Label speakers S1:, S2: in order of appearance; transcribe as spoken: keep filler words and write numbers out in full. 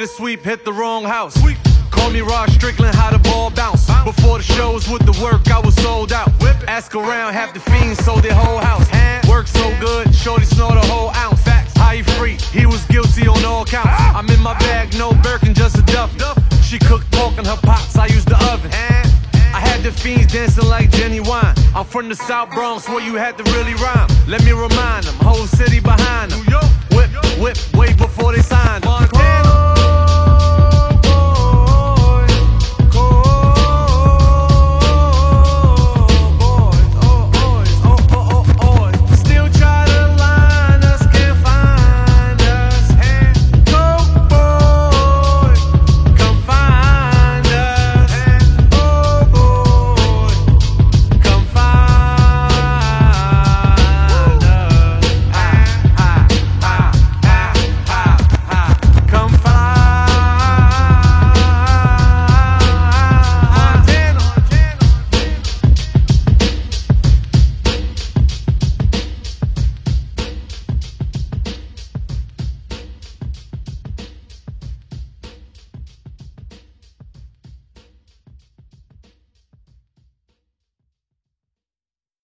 S1: sweep, hit the wrong house. Call me Rod Strickland, how the ball bounce. Before the shows with the work, I was sold out. Ask around, half the fiends sold their whole house. Work so good, shorty snort a whole ounce. How he free? He was guilty on all counts. I'm in my bag, no Birkin, just a duff. She cooked pork in her pots, I used the oven. I had the fiends dancing like Jenny Wine. I'm from the South Bronx where you had to really rhyme. Let me remind them, whole city behind them. Whip, whip, way before they signed.